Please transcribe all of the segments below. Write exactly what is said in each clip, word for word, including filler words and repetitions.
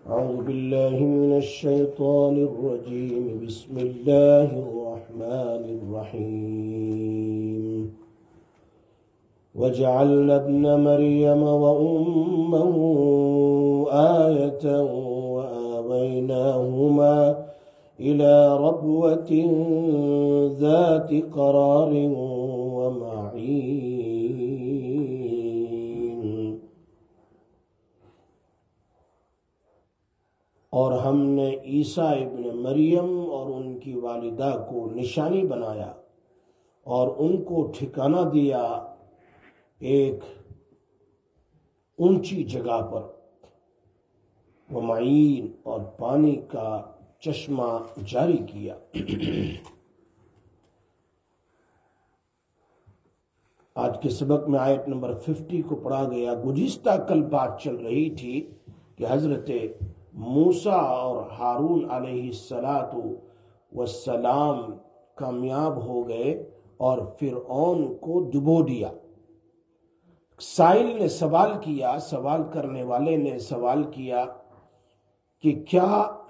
أعوذ بالله من الشيطان الرجيم بسم الله الرحمن الرحيم وجعلنا ابن مريم وأمه آية وآويناهما إلى ربوة ذات قرار ومعين. اور ہم نے عیسیٰ ابن مریم اور ان کی والدہ کو نشانی بنایا اور ان کو ٹھکانہ دیا ایک اونچی جگہ پر، ومعین اور پانی کا چشمہ جاری کیا۔ آج کے سبق میں آیت نمبر پچاس کو پڑھا گیا۔ گزشتہ کل بات چل رہی تھی کہ حضرت موسیٰ اور ہارون علیہ السلام والسلام کامیاب ہو گئے اور فرعون کو ڈبو دیا۔ سائل نے سوال کیا، سوال کرنے والے نے سوال کیا کہ کیا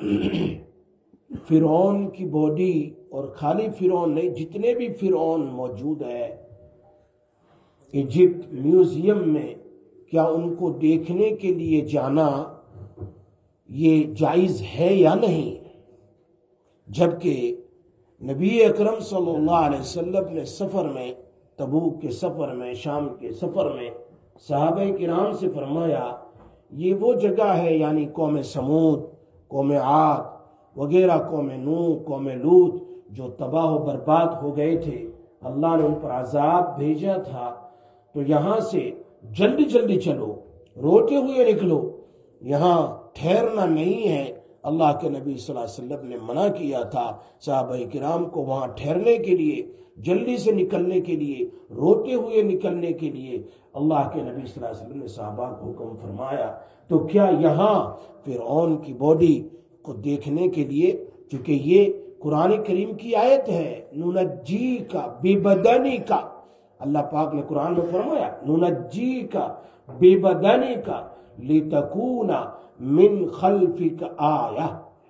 فرعون کی باڈی، اور خالی فرعون نہیں، جتنے بھی فرعون موجود ہے ایجپٹ میوزیم میں، کیا ان کو دیکھنے کے لیے جانا یہ جائز ہے یا نہیں؟ جبکہ نبی اکرم صلی اللہ علیہ وسلم نے سفر میں، تبوک کے سفر میں، شام کے سفر میں صحابہ کرام سے فرمایا یہ وہ جگہ ہے، یعنی قوم سمود، قوم عاد وغیرہ، قوم نوح، قوم لوط، جو تباہ و برباد ہو گئے تھے، اللہ نے ان پر عذاب بھیجا تھا، تو یہاں سے جلدی جلدی چلو، روتے ہوئے نکلو، یہاں ٹھہرنا نہیں ہے۔ اللہ کے نبی صلی اللہ علیہ وسلم نے منع کیا تھا صحابہ کرام کو وہاں ٹھہرنے کے لیے، جلدی سے نکلنے کے لیے، روتے ہوئے نکلنے کے لیے اللہ کے نبی صلی اللہ علیہ وسلم نے صحابہ کو حکم فرمایا۔ تو کیا یہاں فرعون کی باڈی کو دیکھنے کے لیے، چونکہ یہ قرآن کریم کی آیت ہے، ننجی کا بے بدنی کا، اللہ پاک نے قرآن میں فرمایا ننجی کا بے بدنی کا لتکون من خلفک آیہ،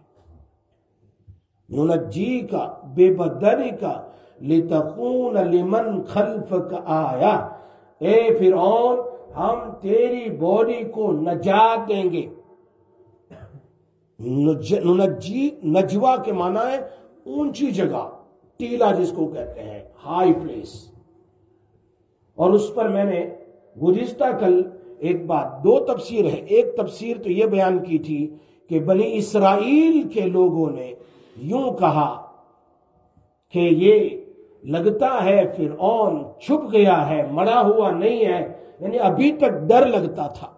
ننجی کا بے بدنی کا لتکون لمن خلفک آیہ، اے فرعون ہم تیری باڈی کو نجات دیں گے۔ ننجی نجوا کے معنی ہے اونچی جگہ، ٹیلا جس کو کہتے ہیں، ہائی پلیس۔ اور اس پر میں نے گزشتہ کل ایک بات، دو تفسیر ہے، ایک تفسیر تو یہ بیان کی تھی کہ بنی اسرائیل کے لوگوں نے یوں کہا کہ یہ لگتا ہے فرعون چھپ گیا ہے، مرا ہوا نہیں ہے، یعنی ابھی تک ڈر لگتا تھا،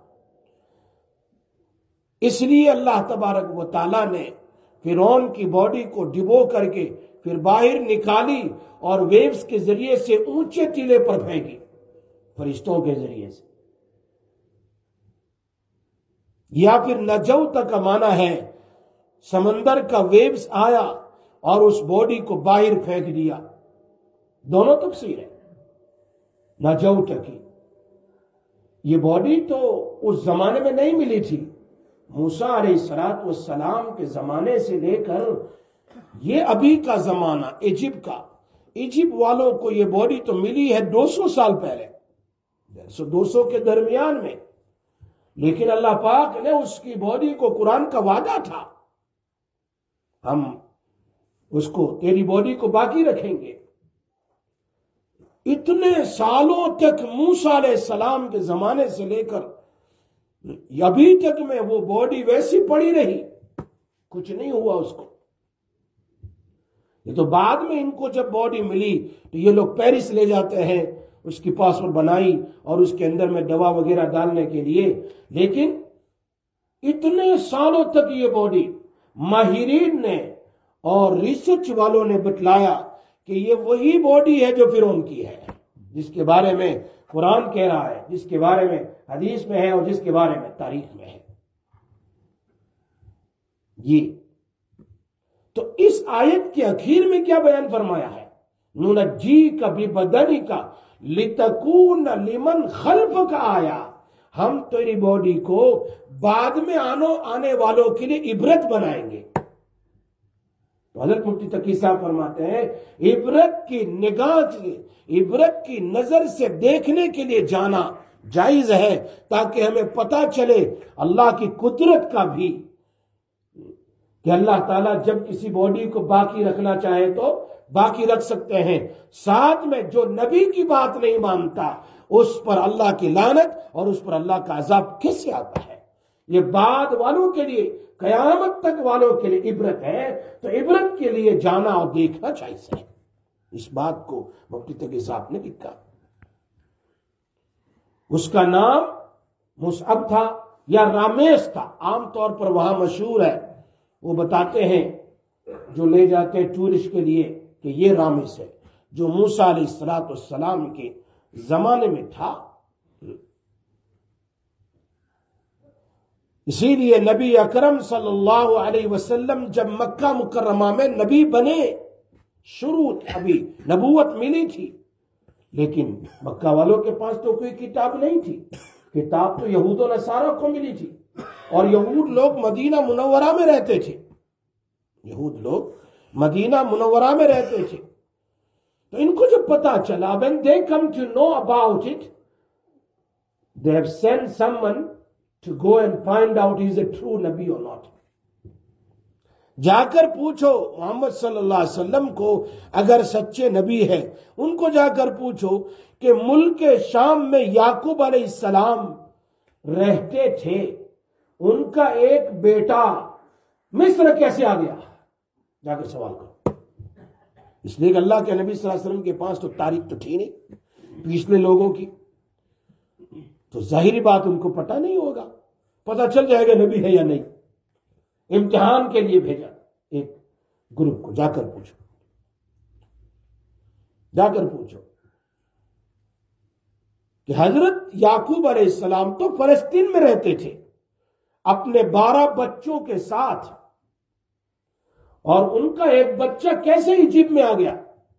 اس لیے اللہ تبارک و تعالیٰ نے فرعون کی باڈی کو ڈبو کر کے پھر باہر نکالی اور ویوز کے ذریعے سے اونچے ٹیلے پر پھینکی، فرشتوں کے ذریعے سے۔ یا پھر نجوت کا معنی ہے سمندر کا ویوز آیا اور اس باڈی کو باہر پھینک دیا، دونوں تفسیر ہے نجوت کی۔ یہ باڈی تو اس زمانے میں نہیں ملی تھی، موسیٰ علیہ السلام کے زمانے سے لے کر یہ ابھی کا زمانہ ایجپٹ کا، ایجپٹ والوں کو یہ باڈی تو ملی ہے دو سو سال پہلے، دو سو کے درمیان میں، لیکن اللہ پاک نے اس کی باڈی کو، قرآن کا وعدہ تھا ہم اس کو، تیری باڈی کو باقی رکھیں گے۔ اتنے سالوں تک موسیٰ علیہ السلام کے زمانے سے لے کر ابھی تک میں وہ باڈی ویسی پڑی رہی، کچھ نہیں ہوا اس کو۔ یہ تو بعد میں ان کو جب باڈی ملی تو یہ لوگ پیرس لے جاتے ہیں اس کی پاسپورٹ بنائی اور اس کے اندر میں دوا وغیرہ ڈالنے کے لیے، لیکن اتنے سالوں تک یہ باڈی، ماہرین نے اور ریسرچ والوں نے بتلایا کہ یہ وہی باڈی ہے جو فرعون کی ہے، جس کے بارے میں قرآن کہہ رہا ہے، جس کے بارے میں حدیث میں ہے اور جس کے بارے میں تاریخ میں ہے۔ یہ تو اس آیت کے اخیر میں کیا بیان فرمایا ہے؟ ننجی کا بی بدنی کا لتکون لمن خلفک آیا، ہم تیری باڈی کو بعد میں آنو آنے والوں کے لیے عبرت بنائیں گے. تو حضرت مفتی تقی صاحب فرماتے ہیں عبرت کی نگاہ سے، عبرت کی نظر سے دیکھنے کے لیے جانا جائز ہے، تاکہ ہمیں پتہ چلے اللہ کی قدرت کا بھی، کہ اللہ تعالیٰ جب کسی باڈی کو باقی رکھنا چاہے تو باقی رکھ سکتے ہیں. ساتھ میں جو نبی کی بات نہیں مانتا اس پر اللہ کی لعنت اور اس پر اللہ کا عذاب کیسے آتا ہے. یہ بعد والوں کے لیے، قیامت تک والوں کے لیے عبرت ہے، تو عبرت کے لیے جانا اور دیکھنا چاہیے. اس بات کو مفتی تقی صاحب نے لکھا. اس کا نام مصعب تھا یا رامیس تھا، عام طور پر وہاں مشہور ہے. وہ بتاتے ہیں جو لے جاتے ہیں ٹورسٹ کے لیے کہ یہ رامیس ہے، جو موسیٰ علیہ الصلوۃ والسلام کے زمانے میں تھا. اسی لیے نبی اکرم صلی اللہ علیہ وسلم جب مکہ مکرمہ میں نبی بنے، شروع ابھی نبوت ملی تھی، لیکن مکہ والوں کے پاس تو کوئی کتاب نہیں تھی. کتاب تو یہود و نصارہ کو ملی تھی، اور یہود لوگ مدینہ منورہ میں رہتے تھے. یہود لوگ مدینہ منورہ میں رہتے تھے. تو ان کو جب پتا چلا، when they come to know about it, they have sent someone to go and find out he is a true Nabi or not. جا کر پوچھو محمد صلی اللہ علیہ وسلم کو اگر سچے نبی ہے. ان کو جا کر پوچھو کہ ملک شام میں یعقوب علیہ السلام رہتے تھے، ان کا ایک بیٹا مصر کیسے آ گیا؟ جا کر سوال کرو. اس لیے کہ اللہ کے نبی صلی اللہ علیہ وسلم کے پاس تو تاریخ تو تھی نہیں پچھلے لوگوں کی، تو ظاہری بات ان کو پتہ نہیں ہوگا. پتہ چل جائے گا نبی ہے یا نہیں. امتحان کے لیے بھیجا ایک گروپ کو، جا کر پوچھو، جا کر پوچھو کہ حضرت یعقوب علیہ السلام تو فلسطین میں رہتے تھے اپنے بارہ بچوں کے ساتھ، اور ان کا ایک بچہ کیسے ایجپٹ میں آ گیا؟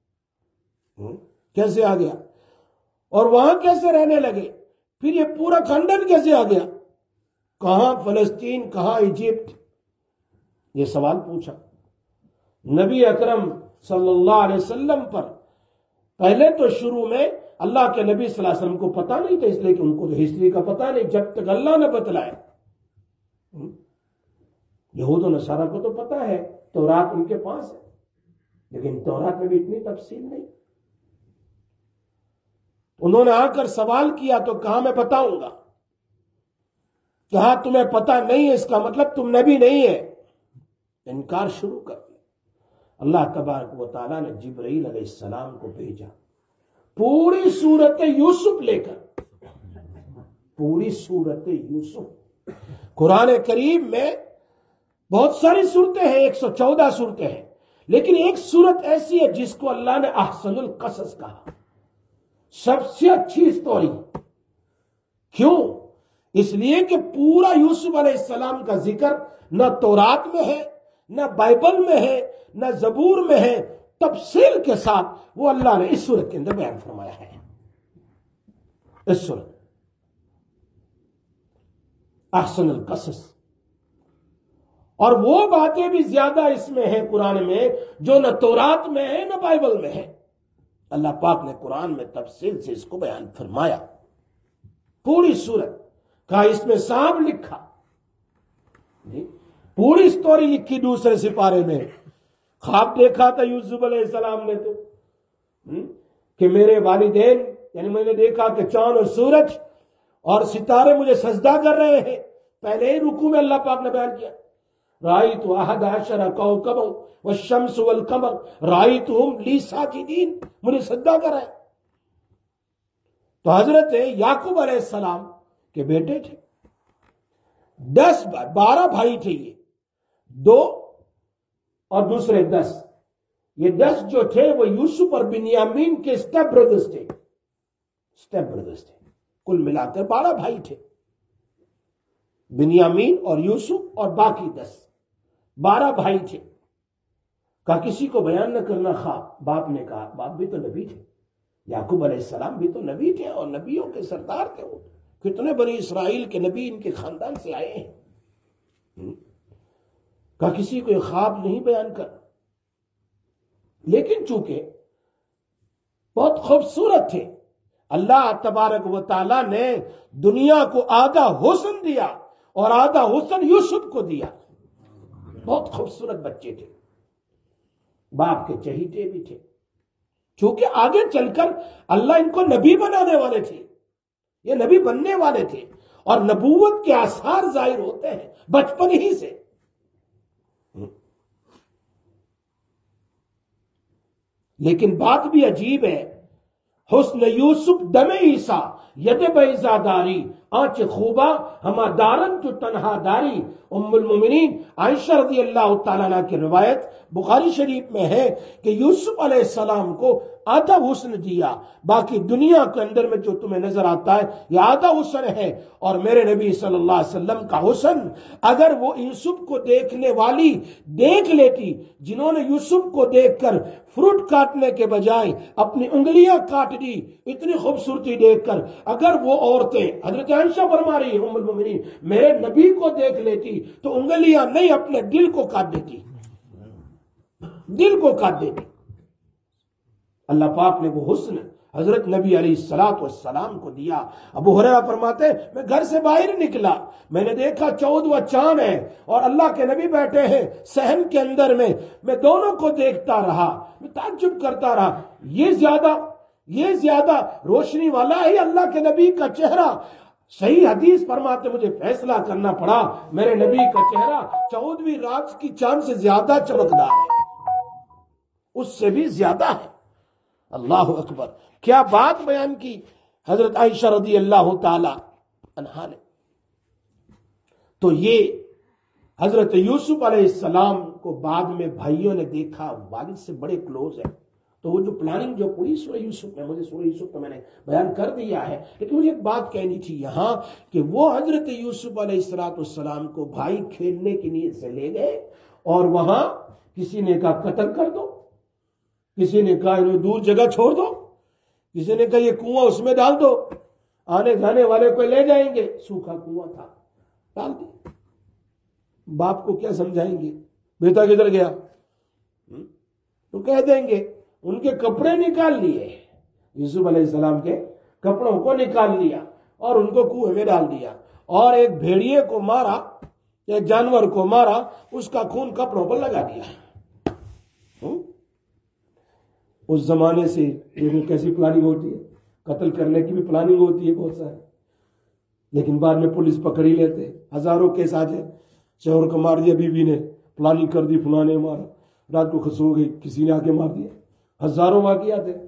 کیسے آ گیا؟ اور وہاں کیسے رہنے لگے؟ پھر یہ پورا کھنڈن کیسے آ گیا؟ کہاں فلسطین، کہاں ایجپٹ؟ یہ سوال پوچھا. نبی اکرم صلی اللہ علیہ وسلم پر پہلے تو شروع میں اللہ کے نبی صلی اللہ علیہ وسلم کو پتا نہیں تھا، اس لیے کہ ان کو تو ہسٹری کا پتا نہیں جب تک اللہ نے بتلایا. یہود و نصارہ کو تو پتا ہے، تورات ان کے پاس ہے، لیکن تورات میں بھی اتنی تفصیل نہیں. انہوں نے آ کر سوال کیا تو کہا میں بتاؤں گا. کہا تمہیں پتا نہیں ہے اس کا مطلب تم نبی نہیں ہے. انکار شروع کر دیا. اللہ تبارک و تعالیٰ نے جبرائیل علیہ السلام کو بھیجا پوری صورت یوسف لے کر. پوری صورت یوسف. قرآن کریم میں بہت ساری صورتیں ہیں، ایک سو چودہ صورتیں ہیں، لیکن ایک صورت ایسی ہے جس کو اللہ نے احسن القصص کہا، سب سے اچھی سٹوری. کیوں؟ اس لیے کہ پورا یوسف علیہ السلام کا ذکر نہ تورات میں ہے، نہ بائبل میں ہے، نہ زبور میں ہے. تفصیل کے ساتھ وہ اللہ نے اس سورت کے اندر بیان فرمایا ہے. اس سورت احسن القصص. اور وہ باتیں بھی زیادہ اس میں ہیں قرآن میں جو نہ تورات میں ہے نہ بائبل میں ہے. اللہ پاک نے قرآن میں تفصیل سے اس کو بیان فرمایا. پوری سورت کا اس میں سانپ لکھا، پوری سٹوری لکھی دوسرے سپارے میں. خواب دیکھا تھا یوسف علیہ السلام نے تو کہ میرے والدین، یعنی میں نے دیکھا کہ چاند اور سورج اور ستارے مجھے سجدہ کر رہے ہیں. پہلے ہی رکوع میں اللہ پاک نے بیان کیا رأیت احد عشر کوكبا والشمس والقمر رأیتهم لی ساجدین، مجھے سجدہ کر رہے ہیں. تو حضرت یعقوب علیہ السلام کے بیٹے تھے. دس بارہ بھائی تھے، یہ دو اور دوسرے دس. یہ دس جو تھے وہ یوسف اور بنیامین کے سٹیپ بردرز تھے. سٹیپ بردرز تھے. کل ملا کر بارہ بھائی تھے، بنیامین اور یوسف اور باقی دس، بارہ بھائی تھے. کہا کسی کو بیان نہ کرنا خواب. باپ نے کہا، باپ بھی تو نبی تھے، یعقوب علیہ السلام بھی تو نبی تھے اور نبیوں کے سردار تھے وہ. کتنے بنی اسرائیل کے نبی ان کے خاندان سے آئے ہیں، کہا کسی کو یہ خواب نہیں بیان کرنا، لیکن چونکہ بہت خوبصورت تھے، اللہ تبارک و تعالیٰ نے دنیا کو آدھا حسن دیا اور آدھا حسن یوسف کو دیا۔ بہت خوبصورت بچے تھے، باپ کے چہیتے بھی تھے، چونکہ آگے چل کر اللہ ان کو نبی بنانے والے تھے، یہ نبی بننے والے تھے، اور نبوت کے آثار ظاہر ہوتے ہیں بچپن ہی سے۔ لیکن بات بھی عجیب ہے، حسن یوسف دم عیسیٰ ید بیضا داری آنچ خوبا ہما دارن تو تنہا داری۔ ام المومنین عائشہ رضی اللہ تعالیٰ عنہ کی روایت بخاری شریف میں ہے کہ یوسف علیہ السلام کو آدھا حسن دیا، باقی دنیا کے اندر میں جو تمہیں نظر آتا ہے یہ آدھا حسن ہے، اور میرے نبی صلی اللہ علیہ وسلم کا حسن اگر وہ یوسف کو دیکھنے والی دیکھ لیتی، جنہوں نے یوسف کو دیکھ کر فروٹ کاٹنے کے بجائے اپنی انگلیاں کاٹ دی اتنی خوبصورتی دیکھ کر، اگر وہ عورتیں، حضرت عائشہ فرما رہی ہے ام المومنین، میرے نبی کو دیکھ لیتی تو انگلیاں نہیں اپنے دل کو کاٹ دیتی، دل کو کاٹ دیتی۔ اللہ پاک نے وہ حسن حضرت نبی علیہ الصلوۃ والسلام کو دیا۔ ابو ہریرہ فرماتے ہیں میں گھر سے باہر نکلا، میں نے دیکھا چودواں چاند ہے اور اللہ کے نبی بیٹھے ہیں صحن کے اندر میں، میں دونوں کو دیکھتا رہا، میں تعجب کرتا رہا، یہ زیادہ یہ زیادہ روشنی والا ہے اللہ کے نبی کا چہرہ؟ صحیح حدیث فرماتے مجھے فیصلہ کرنا پڑا، میرے نبی کا چہرہ چودہویں رات کی چاند سے زیادہ چمکدار ہے، اس سے بھی زیادہ ہے۔ اللہ اکبر، کیا بات بیان کی حضرت عائشہ رضی اللہ تعالی عنہا نے۔ تو یہ حضرت یوسف علیہ السلام کو بعد میں بھائیوں نے دیکھا، والد سے بڑے کلوز ہیں، تو وہ جو پلاننگ جو پوری سورہ یوسف میں، مجھے سورہ یوسف میں میں نے بیان کر دیا ہے، لیکن مجھے ایک بات کہنی تھی یہاں کہ وہ حضرت یوسف علیہ السلام کو بھائی کھیلنے کی نیت سے لے گئے، اور وہاں کسی نے کہا قتل کر دو، کسی نے کہا انہیں دور جگہ چھوڑ دو، کسی نے کہا یہ کنواں اس میں ڈال دو، آنے جانے والے کو لے جائیں گے، سوکھا کنواں تھا ڈال دیں۔ باپ کو کیا سمجھائیں گے، بیٹا کدھر گیا؟ تو کہہ دیں گے ان کے کپڑے نکال لیے، یوسف علیہ السلام کے کپڑوں کو نکال لیا اور ان کو کنویں میں ڈال دیا، اور ایک بھیڑیے کو مارا، ایک جانور کو مارا، اس کا خون کپڑوں پر لگا دیا۔ اس زمانے سے یہ کیسی پلاننگ ہوتی ہے، قتل کرنے کی بھی پلاننگ ہوتی ہے بہت سارے، لیکن بعد میں پولیس پکڑ ہی لیتے۔ ہزاروں کیس آ جائے، شوہر کو مار دیا، بیوی نے پلاننگ کر دی، فلاں نے مارا، رات کو خسو گئی، کسی نے آ کے مار دیا، ہزاروں واقعات ہیں،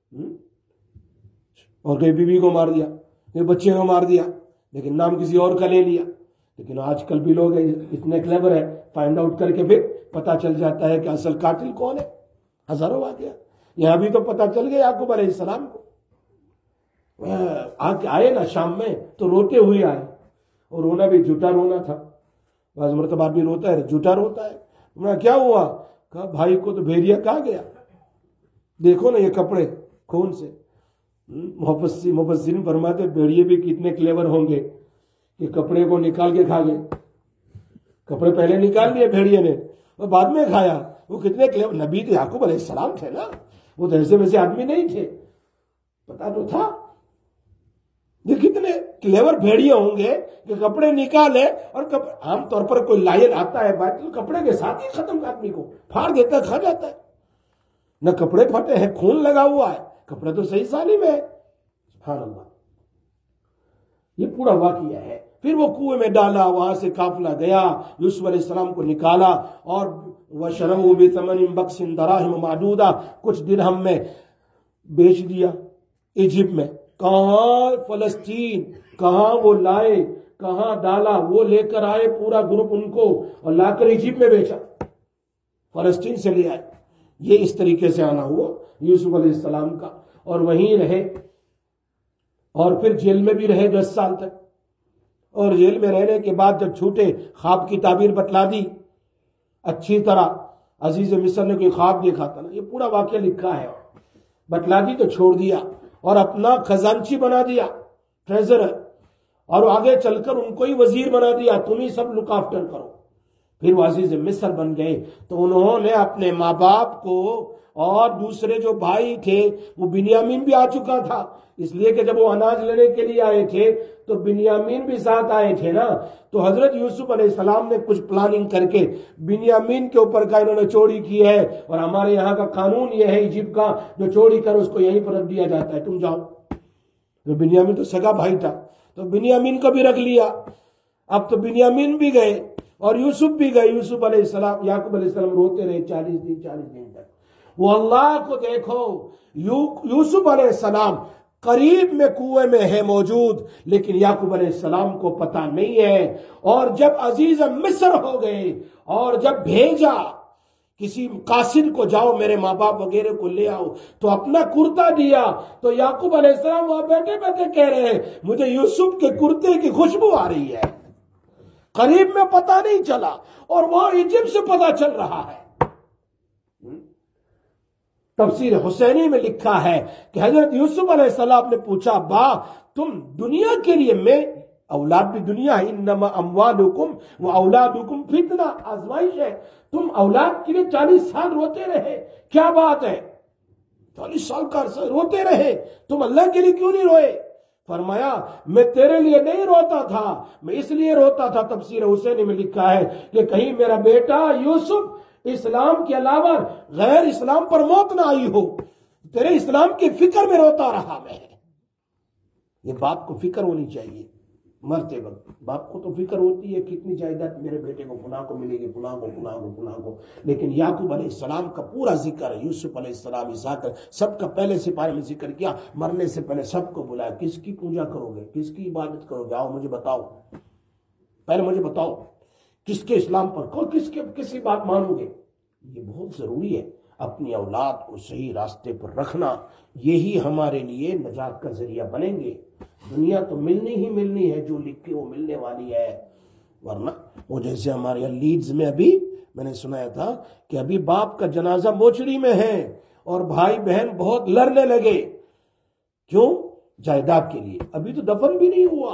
اور کہیں بیوی کو مار دیا، کہیں بچے کو مار دیا، لیکن نام کسی اور کا لے لیا۔ لیکن آج کل بھی لوگ اتنے کلیور ہیں، فائنڈ آؤٹ کر کے پھر پتا چل جاتا ہے کہ اصل قاتل کون ہے۔ ہزاروں واقعات یہاں بھی تو پتا چل گیا یعقوب علیہ السلام کو، آئے نا شام میں تو روتے ہوئے آئے، اور رونا بھی جھوٹا رونا تھا، بعض مرتبہ آدمی روتا ہے جھوٹا روتا ہے۔ میں کیا ہوا؟ کہا بھائی کو تو بھیڑیا کہا گیا، دیکھو نا یہ کپڑے خون سے۔ مفسرین فرماتے بھیڑیے بھی کتنے کلیور ہوں گے کہ کپڑے کو نکال کے کھا گئے، کپڑے پہلے نکال لیے بھیڑیے نے اور بعد میں کھایا، وہ کتنے کلیور۔ نبی تو یعقوب علیہ السلام تھے نا، وہ تو ایسے ویسے آدمی نہیں تھے، پتا تو تھا۔ یہ کتنے کلیور بھیڑیے ہوں گے کہ کپڑے نکالے، اور عام طور پر کوئی لائن آتا ہے بات تو کپڑے کے ساتھ ہی ختم آدمی کو پھاڑ دیتا ہے، کھا جاتا ہے، نہ کپڑے پھٹے ہیں، خون لگا ہوا ہے، کپڑے تو صحیح سالم ہے۔ سبحان اللہ، یہ پورا واقعہ ہے۔ پھر وہ کنویں میں ڈالا، وہاں سے قافلہ گیا، یوسف علیہ السلام کو نکالا، اور وَشَرَوْا بِثَمَنٍ بَخْسٍ دَرَاهِمَ مَعْدُودَةٍ، کچھ درہم میں بیچ دیا ایجپٹ میں۔ کہاں فلسطین، کہاں وہ لائے، کہاں ڈالا، وہ لے کر آئے پورا گروپ ان کو، اور لا کر ایجپٹ میں بیچا، فلسطین سے لے آئے۔ یہ اس طریقے سے آنا ہوا یوسف علیہ السلام کا، اور وہیں رہے، اور پھر جیل میں بھی رہے دس سال تک، اور جیل میں رہنے کے بعد جب چھوٹے، خواب کی تعبیر بتلا دی اچھی طرح۔ عزیز مصر نے کوئی خواب دیکھا تھا نا، یہ پورا واقعہ لکھا ہے، بتلا دی تو چھوڑ دیا، اور اپنا خزانچی بنا دیا، ٹریزر اور آگے چل کر ان کو ہی وزیر بنا دیا، تم ہی سب لک آفٹر کرو۔ پھر وہ عزیز مصر بن گئے تو انہوں نے اپنے ماں باپ کو، اور دوسرے جو بھائی تھے وہ بنیامین بھی آ چکا تھا، اس لیے کہ جب وہ اناج لینے کے لیے آئے تھے تو بنیامین بھی ساتھ آئے تھے نا، تو حضرت یوسف علیہ السلام نے کچھ پلاننگ کر کے بنیامین کے اوپر کا انہوں نے چوری کی ہے، اور ہمارے یہاں کا قانون یہ ہے ایجپٹ کا، جو چوری کر اس کو یہیں پر رکھ دیا جاتا ہے، تم جاؤ۔ تو بنیامین تو سگا بھائی تھا تو بنیامین کو بھی رکھ لیا۔ اب تو بنیامین بھی گئے اور یوسف بھی گئے۔ یوسف علیہ السلام، یعقوب علیہ السلام روتے رہے چالیس دن چالیس دن تک۔ وہ اللہ کو دیکھو، یوسف علیہ السلام قریب میں کنویں میں ہے موجود، لیکن یعقوب علیہ السلام کو پتہ نہیں ہے۔ اور جب عزیز مصر ہو گئے اور جب بھیجا کسی قاصد کو، جاؤ میرے ماں باپ وغیرہ کو لے آؤ، تو اپنا کرتا دیا، تو یعقوب علیہ السلام وہاں بیٹھے بیٹھے کہہ رہے ہیں مجھے یوسف کے کرتے کی خوشبو آ رہی ہے، قریب میں پتہ نہیں چلا، اور وہاں ایجپٹ سے پتہ چل رہا ہے۔ تفسیر حسینی میں لکھا ہے کہ حضرت یوسف علیہ السلام نے پوچھا با تم دنیا کے لیے، میں اولاد بھی دنیا ہے، انما اموالکم و اولادکم فتنہ، آزمائش ہے، تم اولاد کے لیے چالیس سال روتے رہے، کیا بات ہے؟ چالیس سال کا عرصہ روتے رہے، تم اللہ کے لیے کیوں نہیں روئے؟ فرمایا میں تیرے لیے نہیں روتا تھا، میں اس لیے روتا تھا، تفسیر حسینی میں لکھا ہے کہ کہیں میرا بیٹا یوسف اسلام کے علاوہ غیر اسلام پر موت نہ آئی ہو، تیرے اسلام کی فکر میں روتا رہا میں۔ یہ باپ کو فکر ہونی چاہیے، مرتے وقت باپ کو تو فکر ہوتی ہے کتنی جائیداد میرے بیٹے کو فلاں کو ملے گی، فلاں کو فلاں کو فلاں کو، لیکن یعقوب علیہ السلام کا پورا ذکر ہے، یوسف علیہ السلام، اسحاق، سب کا پہلے سپارے میں ذکر کیا، مرنے سے پہلے سب کو بلایا، کس کی پوجا کرو گے، کس کی عبادت کرو گے، آؤ مجھے بتاؤ، پہلے مجھے بتاؤ کس کے اسلام پر، کس کے کس کی بات مانو گے۔ یہ بہت ضروری ہے، اپنی اولاد کو صحیح راستے پر رکھنا، یہی ہمارے لیے نجات کا ذریعہ بنیں گے۔ دنیا تو ملنی ہی ملنی ہے، جو لکھی وہ ملنے والی ہے، ورنہ وہ جیسے ہمارے یہاں لیڈز میں ابھی میں نے سنایا تھا کہ ابھی باپ کا جنازہ موچڑی میں ہے اور بھائی بہن بہت لڑنے لگے، کیوں؟ جائیداد کے لیے۔ ابھی تو دفن بھی نہیں ہوا،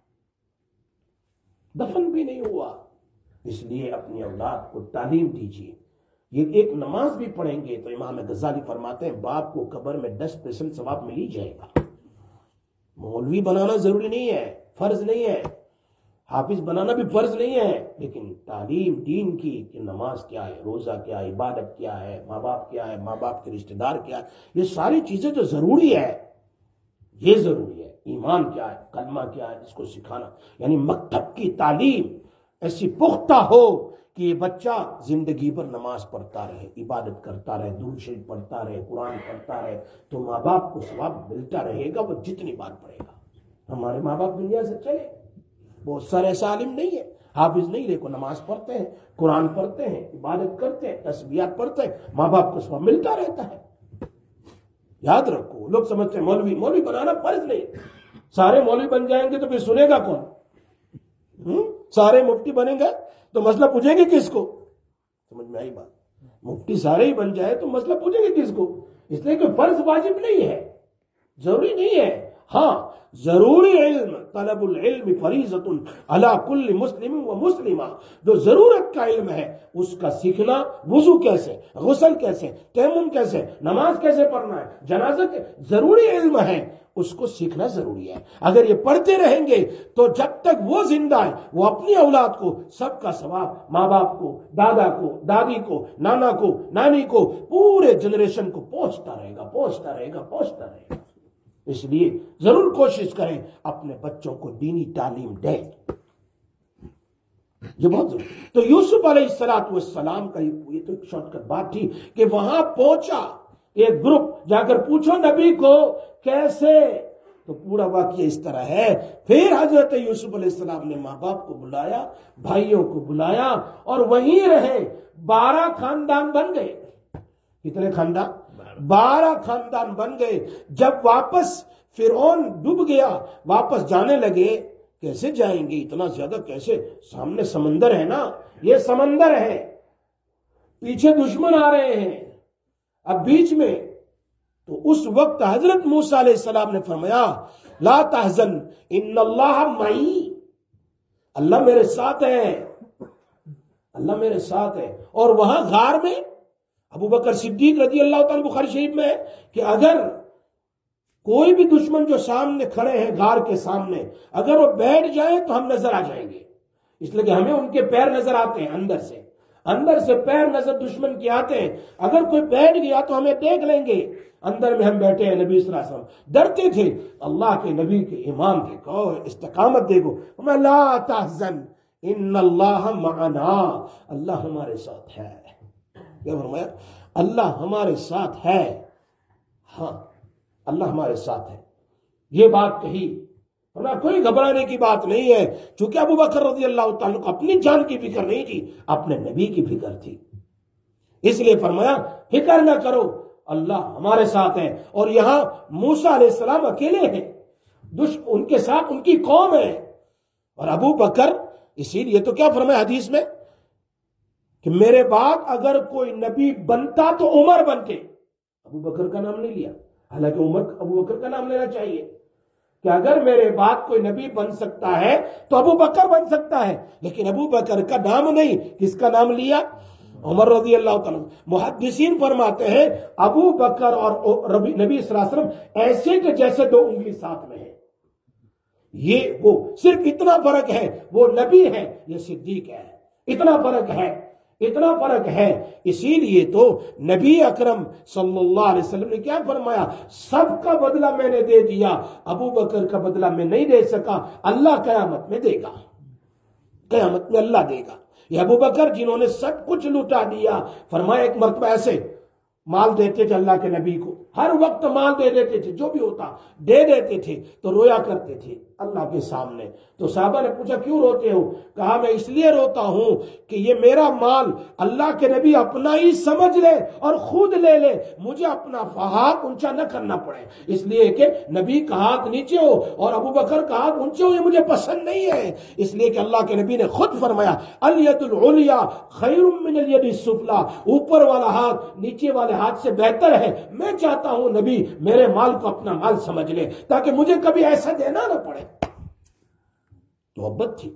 دفن بھی نہیں ہوا، اس لیے اپنی اولاد کو تعلیم دیجیے۔ یہ ایک نماز بھی پڑھیں گے تو امام غزالی فرماتے ہیں باپ کو قبر میں دس پرسنٹ ثواب مل ہی جائے گا۔ مولوی بنانا ضروری نہیں ہے، فرض نہیں ہے، حافظ بنانا بھی فرض نہیں ہے، لیکن تعلیم دین کی کہ نماز کیا ہے، روزہ کیا ہے، عبادت کیا ہے، ماں باپ کیا ہے، ماں باپ کے رشتہ دار کیا ہے، یہ ساری چیزیں جو ضروری ہے، یہ ضروری ہے۔ ایمان کیا ہے، کلمہ کیا ہے، اس کو سکھانا، یعنی مکتب کی تعلیم ایسی پختہ ہو کہ یہ بچہ زندگی بھر نماز پڑھتا رہے، عبادت کرتا رہے، درود شریف پڑھتا رہے، قرآن پڑھتا رہے، تو ماں باپ کو ثواب ملتا رہے گا، وہ جتنی بار پڑھے گا۔ ہمارے ماں باپ دنیا سے چلے، بہت سارے ایسا عالم نہیں ہے، حافظ نہیں، لیکن نماز پڑھتے ہیں، قرآن پڑھتے ہیں، عبادت کرتے ہیں، تسبیحات پڑھتے ہیں، ماں باپ کو ثواب ملتا رہتا ہے۔ یاد رکھو، لوگ سمجھتے ہیں مولوی مولوی بنانا فرض نہیں، سارے مولوی بن جائیں گے تو پھر سنے گا کون؟ سارے مفتی بنیں گے تو مسئلہ پوچھیں گے کس کو؟ سمجھ میں آئی بات؟ مفتی سارے ہی بن جائے تو مسئلہ پوچھیں گے کس کو؟ اس لیے کہ فرض واجب نہیں ہے، ضروری نہیں ہے، ہاں ضروری علم، طلب العلم فریضۃ علی کل مسلم و مسلمہ، جو ضرورت کا علم ہے اس کا سیکھنا، وضو کیسے، غسل کیسے، تیمم کیسے، نماز کیسے پڑھنا ہے، جنازہ کے ضروری علم ہے، اس کو سیکھنا ضروری ہے۔ اگر یہ پڑھتے رہیں گے تو جب تک وہ زندہ ہے وہ اپنی اولاد کو سب کا ثواب، ماں باپ کو، دادا کو، دادی کو، نانا کو، نانی کو، پورے جنریشن کو پہنچتا رہے گا، پہنچتا رہے گا، پہنچتا رہے گا۔ اس لیے ضرور کوشش کریں اپنے بچوں کو دینی تعلیم دیں، یہ بہت ضروری۔ تو یوسف علیہ السلام والسلام کا یہ تو ایک شارٹ کٹ بات تھی کہ وہاں پہنچا ایک گروپ، جا کر پوچھو نبی کو کیسے، تو پورا واقعہ اس طرح ہے۔ پھر حضرت یوسف علیہ السلام نے ماں باپ کو بلایا، بھائیوں کو بلایا، اور وہیں رہے، بارہ خاندان بن گئے۔ کتنے خاندان؟ بارہ خاندان بن گئے۔ جب واپس فرعون ڈوب گیا، واپس جانے لگے، کیسے جائیں گے اتنا زیادہ، کیسے؟ سامنے سمندر ہے نا، یہ سمندر ہے، پیچھے دشمن آ رہے ہیں، اب بیچ میں تو اس وقت حضرت موسیٰ علیہ السلام نے فرمایا لا تحزن ان اللہ معی، اللہ میرے ساتھ ہے، اللہ میرے ساتھ ہے۔ اور وہاں غار میں ابو بکر صدیق رضی اللہ تعالیٰ بخاری شریف میں ہے کہ اگر کوئی بھی دشمن جو سامنے کھڑے ہیں غار کے سامنے، اگر وہ بیٹھ جائیں تو ہم نظر آ جائیں گے، اس لیے کہ ہمیں ان کے پیر نظر آتے ہیں، اندر سے اندر سے پیر نظر دشمن کے آتے ہیں، اگر کوئی بیٹھ گیا تو ہمیں دیکھ لیں گے اندر میں ہم بیٹھے ہیں۔ نبی صلی اللہ علیہ وسلم ڈرتے تھے، اللہ کے نبی کے ایمان دیکھو، استقامت دیکھو، ہمیں لا تحزن ان اللہ معنا، اللہ ہمارے ساتھ ہے۔ کیا فرمایا؟ اللہ ہمارے ساتھ ہے، ہاں اللہ ہمارے ساتھ ہے، یہ بات کہی، ورنہ کوئی گھبرانے کی بات نہیں ہے، چونکہ ابو بکر رضی اللہ تعالیٰ کو اپنی جان کی فکر نہیں تھی، اپنے نبی کی فکر تھی، اس لیے فرمایا فکر نہ کرو، اللہ ہمارے ساتھ ہے۔ اور یہاں موسیٰ علیہ السلام اکیلے ہیں، ان کے ساتھ ان کی قوم ہے، اور ابو بکر، اسی لیے تو کیا فرمایا حدیث میں کہ میرے بعد اگر کوئی نبی بنتا تو عمر بنتے، ابو بکر کا نام نہیں لیا، حالانکہ عمر ابو بکر کا نام لینا چاہیے کہ اگر میرے بعد کوئی نبی بن سکتا ہے تو ابو بکر بن سکتا ہے، لیکن ابو بکر کا نام نہیں، کس کا نام لیا؟ عمر رضی اللہ تعالیٰ۔ محدثین فرماتے ہیں ابو بکر اور نبی صلی اللہ علیہ وسلم ایسے کہ جیسے دو انگلی ساتھ میں ہے، یہ وہ صرف اتنا فرق ہے، وہ نبی ہے، یہ صدیق ہے، اتنا فرق ہے، اتنا فرق ہے۔ اسی لیے تو نبی اکرم صلی اللہ علیہ وسلم نے کیا فرمایا؟ سب کا بدلہ میں نے دے دیا، ابو بکر کا بدلہ میں نہیں دے سکا، اللہ قیامت میں دے گا، قیامت میں اللہ دے گا۔ یہ ابو بکر جنہوں نے سب کچھ لوٹا دیا، فرمایا ایک مرتبہ ایسے مال دیتے تھے اللہ کے نبی کو، ہر وقت مال دے دیتے تھے، جو بھی ہوتا دے دیتے تھے، تو رویا کرتے تھے اللہ کے سامنے۔ تو صحابہ نے پوچھا کیوں روتے ہو؟ کہا میں اس لیے روتا ہوں کہ یہ میرا مال اللہ کے نبی اپنا ہی سمجھ لے اور خود لے لے، مجھے اپنا ہاتھ اونچا نہ کرنا پڑے، اس لیے کہ نبی کا ہاتھ نیچے ہو اور ابو بکر کا ہاتھ اونچے ہو، یہ مجھے پسند نہیں ہے، اس لیے کہ اللہ کے نبی نے خود فرمایا الید العلیا خیر من الید السفلی، اوپر والا ہاتھ نیچے والے ہاتھ سے بہتر ہے۔ میں چاہتا ہوں نبی میرے مال کو اپنا مال سمجھ لے تاکہ مجھے کبھی ایسا دینا نہ پڑے۔ محبت تھی،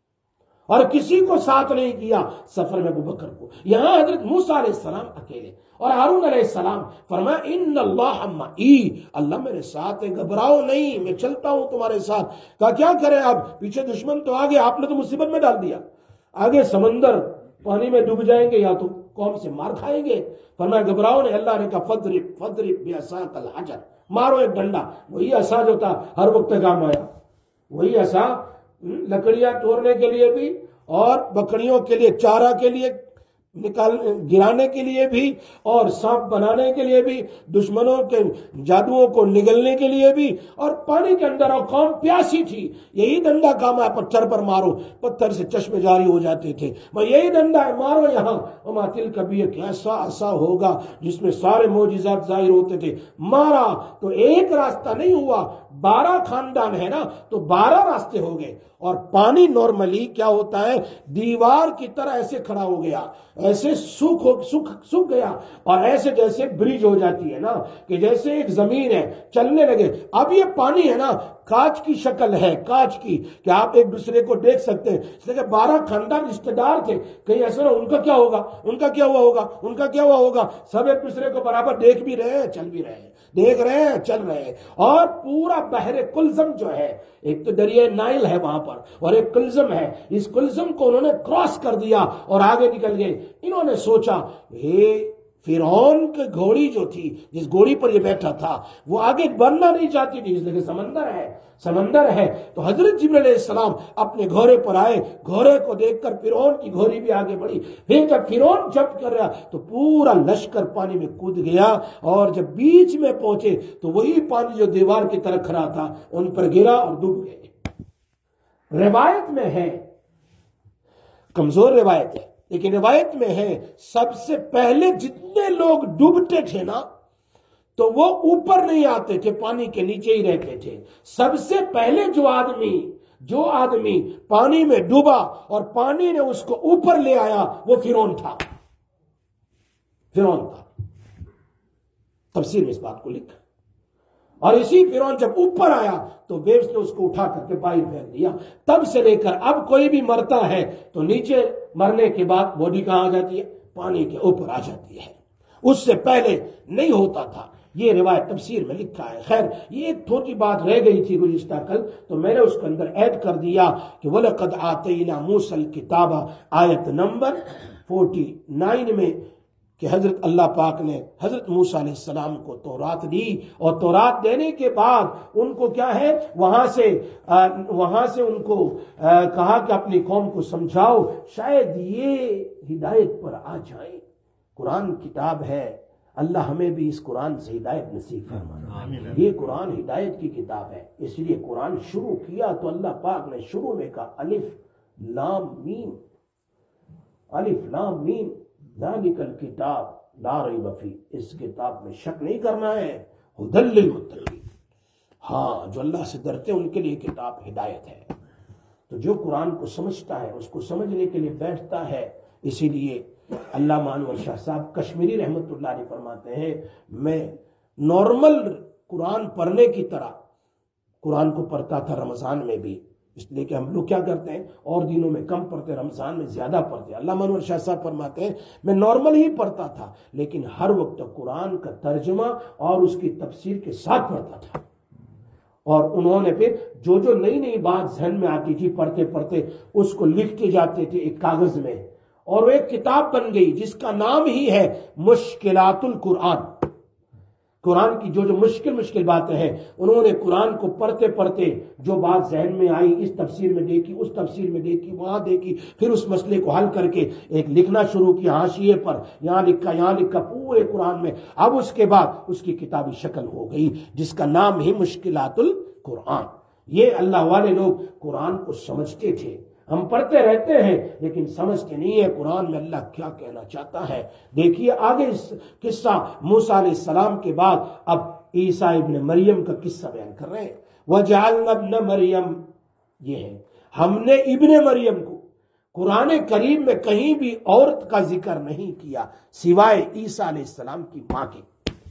اور کسی کو ساتھ نہیں کیا سفر میں ابو بکر کو۔ یہاں حضرت موسیٰ علیہ السلام اکیلے، اور ہارون علیہ السلام فرمایا ان اللہ معی، اللہ میرے ساتھ ہے، گھبراؤ نہیں، میں چلتا ہوں تمہارے ساتھ۔ کہا کیا کریں اب، پیچھے دشمن تو آگے، آپ نے تو مصیبت میں ڈال دیا، آگے سمندر، پانی میں ڈوب جائیں گے یا تو قوم سے مار کھائیں گے۔ فرمایا گھبراؤ نہیں، اللہ نے کہا فضرب فضرب بعصاک الحجر، مارو ایک ڈنڈا، وہی عصا جو تھا ہر وقت کام آیا، وہی عصا لکڑیاں توڑنے کے لیے بھی اور بکریوں کے لیے چارہ کے لیے نکال گرانے کے لیے بھی اور سانپ بنانے کے لیے بھی، دشمنوں کے جادوؤں کو نگلنے کے لیے بھی، اور پانی کے اندر اور قوم پیاسی تھی، یہی ڈنڈا کام ہے، پتھر پر مارو، پتھر سے چشمے جاری ہو جاتے تھے، میں یہی ڈنڈا ہے، مارو یہاں۔ وما تلک بیک، ایسا ایسا ہوگا جس میں سارے معجزات ظاہر ہوتے تھے، مارا تو ایک راستہ نہیں ہوا، بارہ خاندان ہے نا تو بارہ راستے ہو گئے۔ اور پانی نارملی کیا ہوتا ہے، دیوار کی طرح ایسے کھڑا ہو گیا، ایسے سوکھ سوکھ سوکھ گیا، اور ایسے جیسے برج ہو جاتی ہے نا کہ جیسے ایک زمین ہے چلنے لگے۔ اب یہ پانی ہے نا کاچ کی شکل ہے، کاچ کی، کہ آپ ایک دوسرے کو دیکھ سکتے ہیں، اس لیے کہ بارہ خاندان رشتہ دار تھے، کہیں ایسا نہ ان کا کیا ہوگا، ان کا کیا ہوا ہوگا، ان کا کیا ہوا ہوگا، سب ایک دوسرے کو برابر دیکھ بھی رہے ہیں، چل بھی رہے ہیں، دیکھ رہے ہیں، چل رہے ہیں۔ اور پورا بحر کلزم جو ہے، ایک تو دریائے نائل ہے وہاں پر اور ایک کلزم ہے، اس کلزم کو انہوں نے کراس کر دیا اور آگے نکل گئے۔ انہوں نے سوچا یہ فرعون کی گھوڑی جو تھی، جس گھوڑی پر یہ بیٹھا تھا، وہ آگے بڑھنا نہیں چاہتی تھی، اس لیے کہ سمندر ہے، سمندر ہے۔ تو حضرت جبرائیل علیہ السلام اپنے گھوڑے پر آئے، گھوڑے کو دیکھ کر فرعون کی گھوڑی بھی آگے بڑھی، پھر جب فرعون جب کر رہا تو پورا لشکر پانی میں کود گیا، اور جب بیچ میں پہنچے تو وہی پانی جو دیوار کی طرح کھڑا تھا ان پر گرا اور ڈوب گئے۔ روایت میں ہے، کمزور روایت ہے لیکن روایت میں ہے، سب سے پہلے جتنے لوگ ڈوبتے تھے نا تو وہ اوپر نہیں آتے تھے، پانی کے نیچے ہی رہتے تھے۔ سب سے پہلے جو آدمی جو آدمی پانی میں ڈوبا اور پانی نے اس کو اوپر لے آیا وہ فرعون تھا، فرعون تھا۔ تفسیر میں اس بات کو لکھا. اور اسی فرعون جب اوپر آیا تو ویوز نے اس کو اٹھا کر کے باہر پھینک دیا. تب سے لے کر اب کوئی بھی مرتا ہے تو نیچے مرنے کے بعد باڈی کہاں آ جاتی ہے؟ پانی کے اوپر آ جاتی ہے. اس سے پہلے نہیں ہوتا تھا. یہ روایت تفسیر میں لکھا ہے. خیر یہ ایک تھوڑی بات رہ گئی تھی گزشتہ کل تو میں نے اس کے اندر ایڈ کر دیا کہ وَلَقَدْ آتَيْنَا مُوسَى الْكِتَابَ آیت نمبر انچاس میں کہ حضرت اللہ پاک نے حضرت موسیٰ علیہ السلام کو تورات دی اور تورات دینے کے بعد ان کو کیا ہے وہاں سے وہاں سے ان کو کہا کہ اپنی قوم کو سمجھاؤ شاید یہ ہدایت پر آ جائیں. قرآن کتاب ہے. اللہ ہمیں بھی اس قرآن سے ہدایت نصیب فرمائے. یہ قرآن ہدایت کی کتاب ہے. اس لیے قرآن شروع کیا تو اللہ پاک نے شروع میں کہا الف لام میم. الف لام میم ذالک الکتاب لا ریب فیہ. اس کتاب میں شک نہیں کرنا ہے. ھدی للمتقین. ہاں جو اللہ سے ڈرتے ہیں ان کے لیے کتاب ہدایت ہے. تو جو قرآن کو سمجھتا ہے اس کو سمجھنے کے لیے بیٹھتا ہے. اسی لیے علامہ انور شاہ صاحب کشمیری رحمت اللہ علیہ فرماتے ہیں میں نارمل قرآن پڑھنے کی طرح قرآن کو پڑھتا تھا رمضان میں بھی. اس لیے کہ ہم لوگ کیا کرتے ہیں اور دنوں میں کم پڑھتے رمضان میں زیادہ پڑھتے. علامہ انور شاہ صاحب فرماتے ہیں میں نارمل ہی پڑھتا تھا لیکن ہر وقت قرآن کا ترجمہ اور اس کی تفسیر کے ساتھ پڑھتا تھا. اور انہوں نے پھر جو جو نئی نئی بات ذہن میں آتی تھی پڑھتے پڑھتے اس کو لکھتے جاتے تھے ایک کاغذ میں اور وہ ایک کتاب بن گئی جس کا نام ہی ہے مشکلات القرآن. قرآن کی جو جو مشکل مشکل باتیں ہیں انہوں نے قرآن کو پڑھتے پڑھتے جو بات ذہن میں آئی اس تفسیر میں دیکھی اس تفسیر میں دیکھی وہاں دیکھی پھر اس مسئلے کو حل کر کے ایک لکھنا شروع کیا حاشیے پر. یہاں لکھا یہاں لکھا پورے قرآن میں. اب اس کے بعد اس کی کتابی شکل ہو گئی جس کا نام ہی مشکلات القرآن. یہ اللہ والے لوگ قرآن کو سمجھتے تھے. ہم پڑھتے رہتے ہیں لیکن سمجھتے نہیں ہے قرآن میں اللہ کیا کہنا چاہتا ہے. دیکھیے آگے اس قصہ موسیٰ علیہ السلام کے بعد اب عیسیٰ ابن مریم کا قصہ بیان کر رہے ہیں. وَجَعَلْنَا ابْنَ مریم یہ ہے ہم نے ابن مریم کو قرآن کریم میں کہیں بھی عورت کا ذکر نہیں کیا سوائے عیسیٰ علیہ السلام کی ماں کے.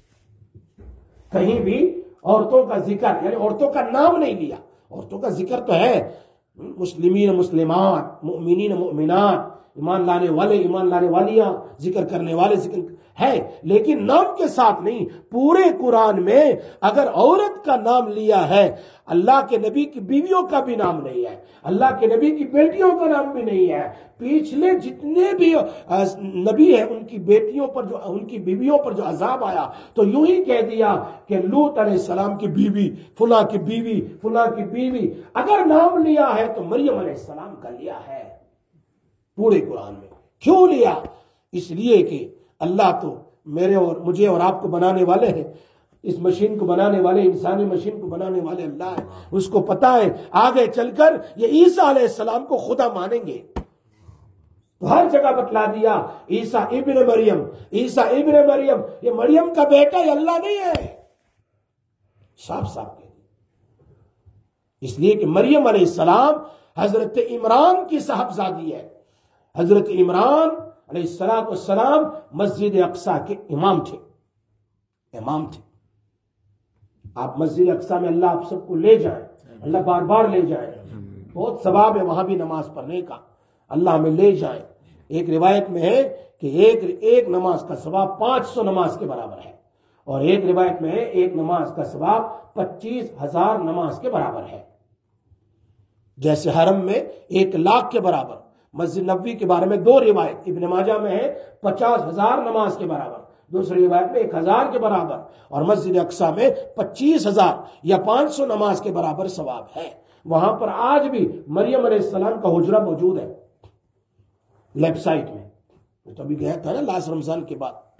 کہیں بھی عورتوں کا ذکر یعنی عورتوں کا نام نہیں لیا. عورتوں کا ذکر تو ہے مسلمین مسلمات مؤمنین مؤمنات ایمان لانے والے ایمان لانے والیاں ذکر کرنے والے ذکر ہے لیکن نام کے ساتھ نہیں. پورے قرآن میں اگر عورت کا نام لیا ہے اللہ کے نبی کی بیویوں کا بھی نام نہیں ہے. اللہ کے نبی کی بیٹیوں کا نام بھی نہیں ہے. پچھلے جتنے بھی نبی ہیں ان کی بیٹیوں پر جو ان کی بیویوں پر جو عذاب آیا تو یوں ہی کہہ دیا کہ لوط علیہ السلام کی بیوی فلاں کی بیوی فلاں کی بیوی. اگر نام لیا ہے تو مریم علیہ السلام کا لیا ہے پورے قرآن میں. کیوں لیا؟ اس لیے کہ اللہ تو میرے اور مجھے اور آپ کو بنانے والے ہیں. اس مشین کو بنانے والے انسانی مشین کو بنانے والے اللہ ہے. اس کو پتا ہے آگے چل کر یہ عیسیٰ علیہ السلام کو خدا مانیں گے تو ہر جگہ بتلا دیا عیسیٰ ابن مریم عیسیٰ ابن مریم یہ مریم کا بیٹا یہ اللہ نہیں ہے. صاف صاف کہہ دیا. اس لیے کہ مریم علیہ السلام حضرت عمران کی صاحبزادی ہے. حضرت عمران علیہ السلام والسلام مسجد اقصی کے امام تھے امام تھے. آپ مسجد اقصی میں اللہ آپ سب کو لے جائیں اللہ بار بار لے جائیں. بہت ثواب ہے وہاں بھی نماز پڑھنے کا. اللہ ہمیں لے جائیں. ایک روایت میں ہے کہ ایک ایک نماز کا ثواب پانچ سو نماز کے برابر ہے اور ایک روایت میں ہے ایک نماز کا ثواب پچیس ہزار نماز کے برابر ہے. جیسے حرم میں ایک لاکھ کے برابر. مسجد نبوی کے بارے میں دو روایت ابن ماجہ میں ہے پچاس ہزار نماز کے برابر دوسری روایت میں ایک ہزار کے برابر اور مسجد اقصی میں پچیس ہزار یا پانچ سو نماز کے برابر ثواب ہے. وہاں پر آج بھی مریم علیہ السلام کا حجرہ موجود ہے لیفٹ سائٹ میں. تو ابھی گیا تھا نا لاسٹ رمضان کے بعد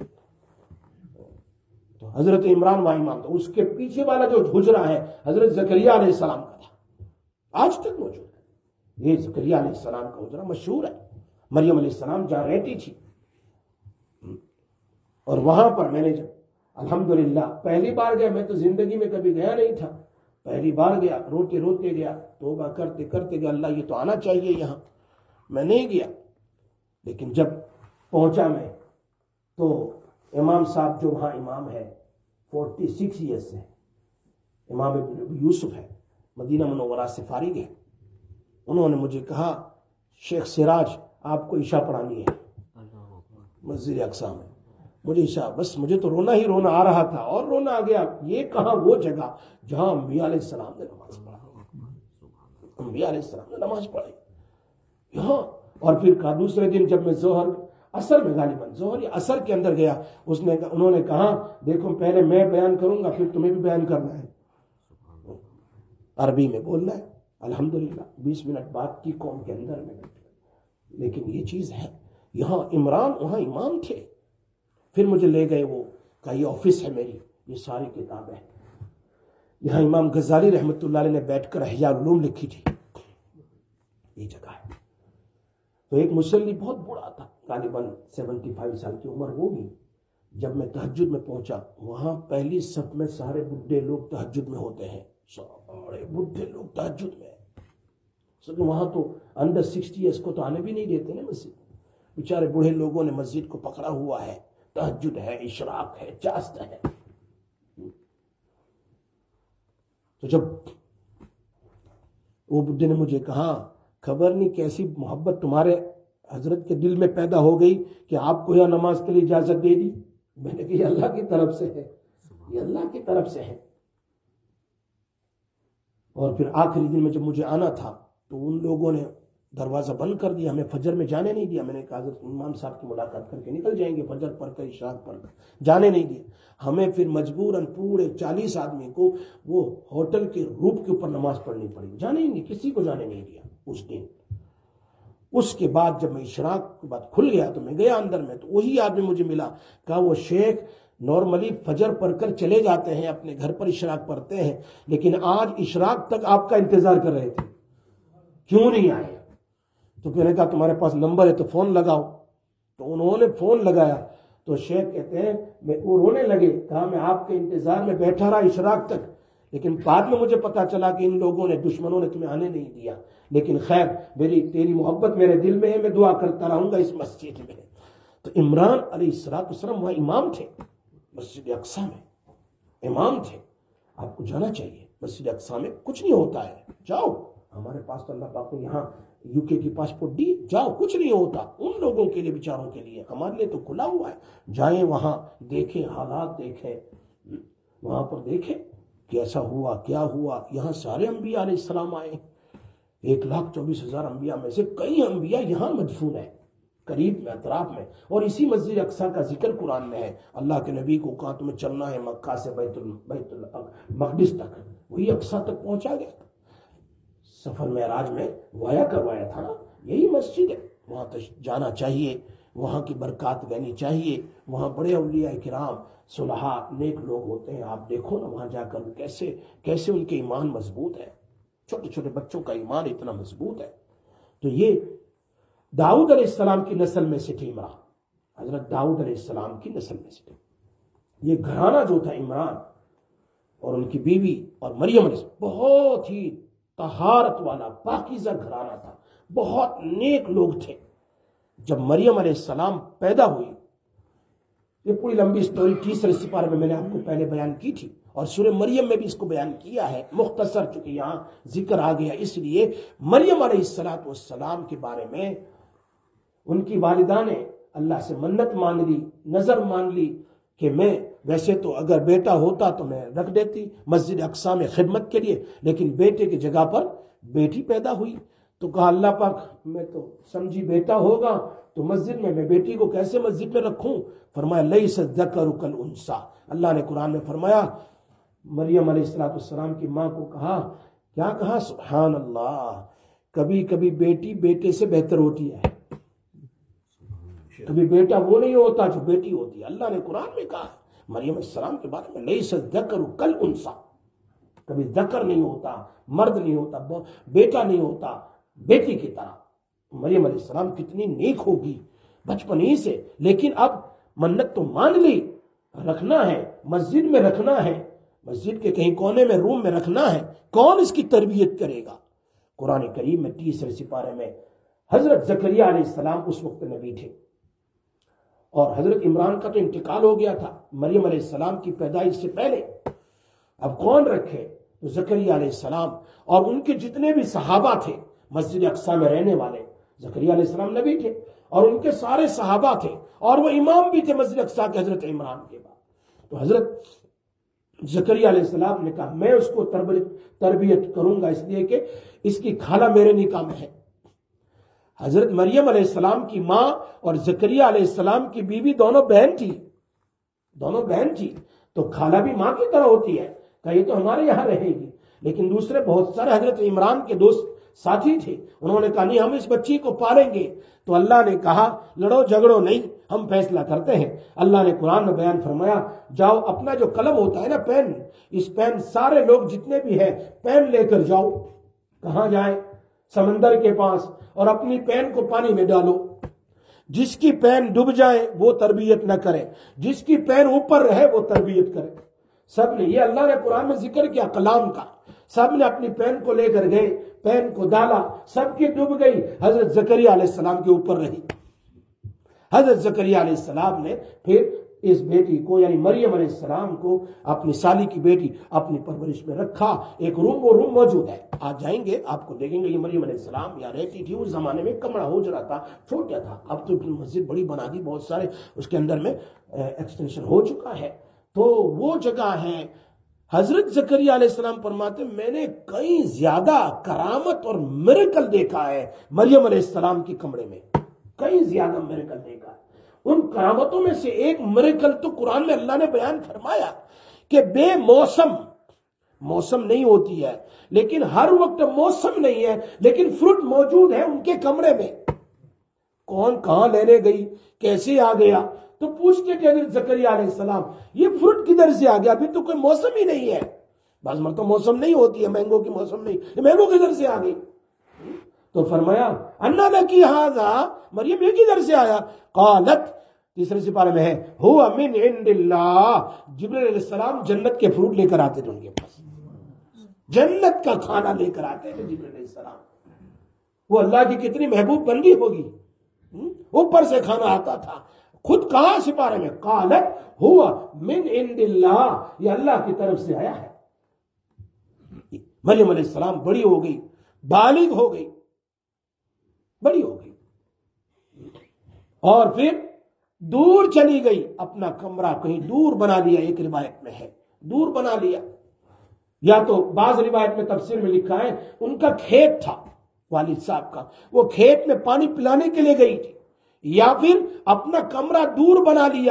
تو حضرت عمران وہاں امام تھا. اس کے پیچھے والا جو حجرہ ہے حضرت زکریا علیہ السلام کا تھا آج تک موجود ہے. یہ زکریا علیہ السلام کا حجرہ مشہور ہے. مریم علیہ السلام جہاں رہتی تھی اور وہاں پر میں نے جب الحمدللہ پہلی بار گیا میں تو زندگی میں کبھی گیا نہیں تھا پہلی بار گیا روتے روتے گیا توبہ کرتے کرتے گیا اللہ یہ تو آنا چاہیے یہاں. میں نہیں گیا لیکن جب پہنچا میں تو امام صاحب جو وہاں امام ہے فورٹی سکس ایئرس سے امام ابن یوسف ہے، مدینہ منورہ سے فارغ ہے. انہوں نے مجھے کہا شیخ سراج آپ کو عشاء پڑھانی ہے مسجد اقصی میں. مجھے عشاء، بس مجھے تو رونا ہی رونا آ رہا تھا اور رونا آ گیا. یہ کہاں وہ جگہ جہاں انبیاء علیہ السلام نے نماز پڑھا، انبیاء علیہ السلام نے نماز پڑھی یہاں. اور پھر کہا دوسرے دن جب میں ظہر اثر میں غالباً ظہر یا اثر کے اندر گیا، اس نے انہوں نے کہا دیکھو پہلے میں بیان کروں گا پھر تمہیں بھی بیان کرنا ہے. عربی میں بولنا ہے. الحمدللہ بیس منٹ بعد کی قوم کے اندر میں. لیکن یہ چیز ہے یہاں عمران وہاں امام تھے. پھر مجھے لے گئے، وہ کہا یہ آفس ہے میری، یہ ساری کتابیں یہاں امام غزالی رحمۃ اللہ علیہ نے بیٹھ کر احیاء العلوم لکھی تھی، یہ جگہ ہے. تو ایک مصلی بہت بوڑھا تھا، غالباً سیونٹی فائیو سال کی عمر ہوگی. جب میں تہجد میں پہنچا، وہاں پہلی صف میں سارے بڈھے لوگ تہجد میں ہوتے ہیں، سارے بڈھے لوگ تہجد میں. وہاں تو انڈر سکسٹی ایئرس کو تو آنے بھی نہیں دیتے نا مسجد. بیچارے بوڑھے لوگوں نے مسجد کو پکڑا ہوا ہے، تہجد ہے، اشراق ہے، چاشت ہے. تو جب وہ بڈھے نے مجھے کہا خبر نہیں کیسی محبت تمہارے حضرت کے دل میں پیدا ہو گئی کہ آپ کو یہاں نماز کے لیے اجازت دے دی. میں نے کہا یہ اللہ کی طرف سے ہے، یہ اللہ کی طرف سے ہے. اور پھر آخری دن میں جب مجھے آنا تھا تو ان لوگوں نے دروازہ بند کر دیا، ہمیں فجر میں جانے نہیں دیا. میں نے کہا حضرت امام صاحب کی ملاقات کر کے نکل جائیں گے، فجر پڑھ کر اشراق پڑھ کر جانے نہیں دیا. ہمیں پھر مجبوراً پورے چالیس آدمی کو وہ ہوٹل کے روپ کے اوپر نماز پڑھنی پڑی. جانے ہی نہیں، کسی کو جانے نہیں دیا اس دن. اس کے بعد جب میں اشراق کے بعد کھل گیا تو میں گیا اندر میں، تو وہی آدمی مجھے ملا. کہا وہ شیخ نارملی فجر پڑھ کر چلے جاتے ہیں، اپنے گھر پر اشراق پڑھتے ہیں، لیکن آج اشراق تک آپ کا انتظار کر رہے تھے، کیوں نہیں آئے؟ تو میں نے کہا تمہارے پاس نمبر ہے تو فون لگاؤ. تو انہوں نے فون لگایا تو شیخ کہتے ہیں میں وہ رونے لگے. کہا میں آپ کے انتظار میں بیٹھا رہا اشراق تک، لیکن بعد میں مجھے پتا چلا کہ ان لوگوں نے، دشمنوں نے تمہیں آنے نہیں دیا. لیکن خیر میری تیری محبت میرے دل میں ہے، میں دعا کرتا رہوں گا اس مسجد میں. تو عمران علیہ السلام وہاں امام تھے، مسجد اقصی میں امام تھے. آپ کو جانا چاہیے مسجد اقصی میں، کچھ نہیں ہوتا ہے، جاؤ. ہمارے پاس تو اللہ پاک نے یہاں یو کے کی پاسپورٹ دی، جاؤ، کچھ نہیں ہوتا. ان لوگوں کے لیے بیچاروں کے لیے، ہمارے لیے تو کھلا ہوا ہے. جائیں وہاں دیکھیں، حالات دیکھیں، وہاں پر دیکھیں کیسا ہوا کیا ہوا. یہاں سارے انبیاء علیہ السلام آئے، ایک لاکھ چوبیس ہزار انبیاء میں سے کئی انبیاء یہاں مدفون ہیں، قریب میں، اطراف میں. اور اسی مسجد اقصی کا ذکر قرآن میں ہے. اللہ کے نبی کو کہا تمہیں چلنا ہے مکہ سے بیت بیت المقدس تک، وہی اقصی تک پہنچا گیا. سفر معراج میں وایا کروایا تھا نا، یہی مسجد ہے. وہاں تک جانا چاہیے، وہاں کی برکات لینی چاہیے. وہاں بڑے اولیاء کرام، صلحاء، نیک لوگ ہوتے ہیں. آپ دیکھو نا وہاں جا کر کیسے کیسے ان کے ایمان مضبوط ہے. چھوٹے چھوٹے بچوں کا ایمان اتنا مضبوط ہے. تو یہ داؤد علیہ السلام کی نسل میں سے تھے عمران، حضرت داؤد علیہ السلام کی نسل میں سے تھے. یہ گھرانہ جو تھا عمران اور ان کی بیوی اور مریم علیہ السلام، بہت ہی طہارت والا پاکیزہ گھرانہ تھا، بہت نیک لوگ تھے. جب مریم علیہ السلام پیدا ہوئی، یہ پوری لمبی سٹوری تیسرے سپارے میں میں نے آپ کو پہلے بیان کی تھی، اور سورہ مریم میں بھی اس کو بیان کیا ہے مختصر، چونکہ یہاں ذکر آ گیا اس لیے. مریم علیہ السلام کے بارے میں ان کی والدہ نے اللہ سے منت مانگ لی، نظر مان لی کہ میں ویسے تو اگر بیٹا ہوتا تو میں رکھ دیتی مسجد اقصی میں خدمت کے لیے، لیکن بیٹے کی جگہ پر بیٹی پیدا ہوئی. تو کہا اللہ پاک میں تو سمجھی بیٹا ہوگا تو مسجد میں میں بیٹی کو کیسے مسجد میں رکھوں. فرمایا لیس الذکر کالانثی. اللہ نے قرآن میں فرمایا، مریم علیہ السلام کی ماں کو کہا، کیا کہا؟ سبحان اللہ، کبھی کبھی بیٹی بیٹے سے بہتر ہوتی ہے. کبھی بیٹا وہ نہیں ہوتا جو بیٹی ہوتی ہے. اللہ نے قرآن میں کہا مریم علیہ السلام کے بارے میں، لیس الذکر کالانثی، کبھی ذکر نہیں ہوتا، مرد نہیں ہوتا، بیٹا نہیں ہوتا، بیٹی کی طرح. مریم علیہ السلام کتنی نیک ہوگی بچپن ہی سے. لیکن اب منت تو مان لی، رکھنا ہے مسجد میں، رکھنا ہے مسجد کے کہیں کونے میں، روم میں رکھنا ہے. کون اس کی تربیت کرے گا؟ قرآن کریم میں تیسرے سپارے میں حضرت زکریا علیہ السلام اس وقت نبی تھے، اور حضرت عمران کا تو انتقال ہو گیا تھا مریم علیہ السلام کی پیدائش سے پہلے. اب کون رکھے؟ تو زکریا علیہ السلام اور ان کے جتنے بھی صحابہ تھے مسجد اقصی میں رہنے والے. زکریا علیہ السلام نبی تھے اور ان کے سارے صحابہ تھے اور وہ امام بھی تھے مسجد اقصی کے حضرت عمران کے بعد. تو حضرت زکریا علیہ السلام نے کہا میں اس کو تربیت کروں گا اس لیے کہ اس کی خالہ میرے نکاح میں ہے. حضرت مریم علیہ السلام کی ماں اور زکریا علیہ السلام کی بیوی دونوں بہن تھی دونوں بہن تھی تو خالہ بھی ماں کی طرح ہوتی ہے کہ یہ تو ہمارے یہاں رہے گی. لیکن دوسرے بہت سارے حضرت عمران کے دوست ساتھی تھے, انہوں نے کہا نہیں ہم اس بچی کو پالیں گے. تو اللہ نے کہا لڑو جھگڑو نہیں, ہم فیصلہ کرتے ہیں. اللہ نے قرآن میں بیان فرمایا جاؤ اپنا جو قلم ہوتا ہے نا پین, اس پین سارے لوگ جتنے بھی ہیں پین لے کر جاؤ. کہاں جائیں؟ سمندر کے پاس, اور اپنی پین کو پانی میں ڈالو. جس کی پین ڈوب جائے وہ تربیت نہ کرے, جس کی پین اوپر رہے وہ تربیت کرے. سب نے, یہ اللہ نے قرآن میں ذکر کیا کلام کا, سب نے اپنی پین کو لے کر گئے, پین کو ڈالا, سب کی ڈوب گئی, حضرت زکریا علیہ السلام کے اوپر رہی. حضرت زکریا علیہ السلام نے پھر اس بیٹی کو یعنی مریم علیہ السلام کو اپنی سالی کی بیٹی اپنی پرورش میں رکھا. ایک روم, وہ روم موجود ہے, آج جائیں گے آپ کو دیکھیں گے. یہ مریم علیہ السلام یہاں رہتی تھی. اس زمانے میں کمرہ حجرہ تھا, چھوٹا تھا. اب تو مسجد بڑی بنا دی, بہت سارے اس کے اندر میں ایکسٹینشن ہو چکا ہے. تو وہ جگہ ہے. حضرت زکریا علیہ السلام فرماتے میں نے کئی زیادہ کرامت اور میریکل دیکھا ہے مریم علیہ السلام کی کمرے میں, کئی زیادہ میریکل دیکھا ہے. ان کرامتوں میں سے ایک میریکل تو قرآن میں اللہ نے بیان فرمایا کہ بے موسم, موسم نہیں ہوتی ہے لیکن ہر وقت موسم نہیں ہے لیکن فروٹ موجود ہے ان کے کمرے میں. کون کہاں لینے گئی, کیسے آ گیا؟ تو پوچھتے تھے حضرت زکریا علیہ السلام یہ فروٹ کدھر سے آ گیا, ابھی تو کوئی موسم ہی نہیں ہے. بعض مرتبہ موسم نہیں ہوتی ہے, مینگو کی موسم نہیں, یہ مینگو کدھر سے آ گئی؟ تو فرمایا انا لکی ھذا, مریم یہ کدھر سے آیا؟ قالت, تیسرے سپارے میں ہے, ہوا من عند اللہ, جبرائیل علیہ السلام جنت کے فروٹ لے کر آتے تھے ان کے پاس, جنت کا کھانا لے کر آتے تھے جبرائیل علیہ السلام. وہ اللہ کی کتنی محبوب بندی ہوگی, اوپر سے کھانا آتا تھا. خود کہا سپارے میں قالت ہوا من عند اللہ, یہ اللہ کی طرف سے آیا ہے. مریم علیہ السلام بڑی ہو گئی, بالغ ہو گئی, بڑی ہو گئی, اور پھر دور چلی گئی, اپنا کمرہ کہیں دور بنا لیا. ایک روایت میں ہے دور بنا لیا, یا تو بعض روایت میں تفسیر میں لکھا ہے ان کا کھیت تھا والد صاحب کا, وہ کھیت میں پانی پلانے کے لیے گئی تھی, یا پھر اپنا کمرہ دور بنا لیا,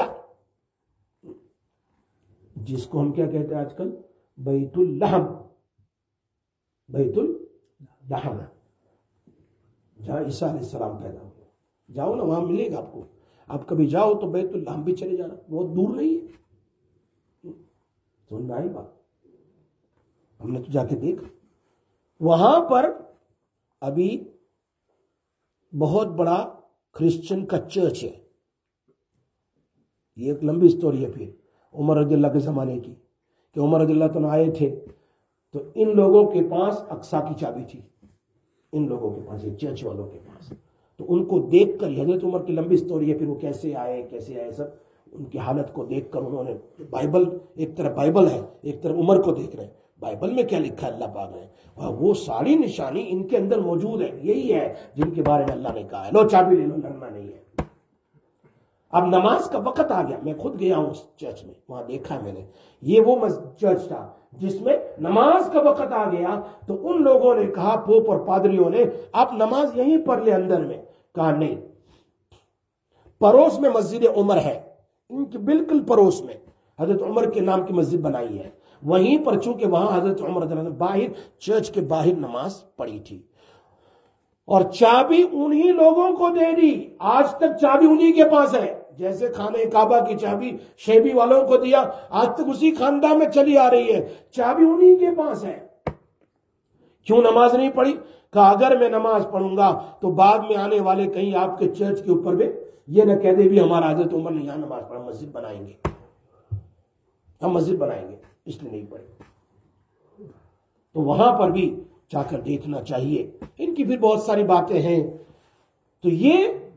جس کو ہم کیا کہتے ہیں آج کل بیت اللحم, بیت اللحم, جہاں عیسیٰ علیہ السلام پیدا ہوئے. جاؤ نا وہاں ملے گا آپ کو, آپ کبھی جاؤ تو بیت اللحم بھی چلے جانا, بہت دور نہیں ہے. سمجھ میں آئی بات؟ ہم نے تو جا کے دیکھا. وہاں پر ابھی بہت بڑا کرسچن کا چرچ ہے. یہ ایک لمبی سٹوری ہے پھر عمر رضی اللہ کے زمانے کی, کہ عمر رضی اللہ تعالیٰ آئے تھے تو ان لوگوں کے پاس اقصی کی چابی تھی, ان لوگوں کے پاس, چرچ والوں کے پاس. تو ان کو دیکھ کر, حضرت عمر کی لمبی سٹوری ہے, پھر وہ کیسے آئے کیسے آئے سب, ان کی حالت کو دیکھ کر انہوں نے, بائبل ایک طرف بائبل ہے, ایک طرف عمر کو دیکھ رہے ہیں, بائبل میں کیا لکھا ہے اللہ پاک نے, وہ ساری نشانی ان کے اندر موجود ہے, یہی ہے جن کے بارے میں اللہ نے کہا ہے لو چابی لے لو, لڑنا نہیں ہے. اب نماز کا وقت آ گیا, میں خود گیا ہوں اس چرچ میں, وہاں دیکھا میں نے, یہ وہ چرچ تھا جس میں نماز کا وقت آ گیا تو ان لوگوں نے کہا, پوپ اور پادریوں نے, آپ نماز یہیں پڑھ لے اندر میں. کہا نہیں, پڑوس میں مسجد عمر ہے, ان کے بالکل پڑوس میں حضرت عمر کے نام کی مسجد بنائی ہے, وہیں پر, چونکہ وہاں حضرت عمر رضی اللہ عنہ باہر چرچ کے باہر نماز پڑھی تھی, اور چابی انہی لوگوں کو دے دی. آج تک چابی انہی کے پاس ہے, جیسے خانہ کعبہ کی چابی شیبی والوں کو دیا, آج تک اسی خاندان میں چلی آ رہی ہے, چابی انہی کے پاس ہے. کیوں نماز نہیں پڑھی؟ کہا اگر میں نماز پڑھوں گا تو بعد میں آنے والے کہیں آپ کے چرچ کے اوپر بھی یہ نہ کہہ دے بھی ہمارا حضرت عمر نے یہاں نماز پڑھا, مسجد بنائیں گے, ہم مسجد بنائیں گے, اس لیے نہیں پڑھی. تو وہاں پر بھی جا کر دیکھنا چاہیے. ان کی پھر بہت ساری باتیں ہیں. تو یہ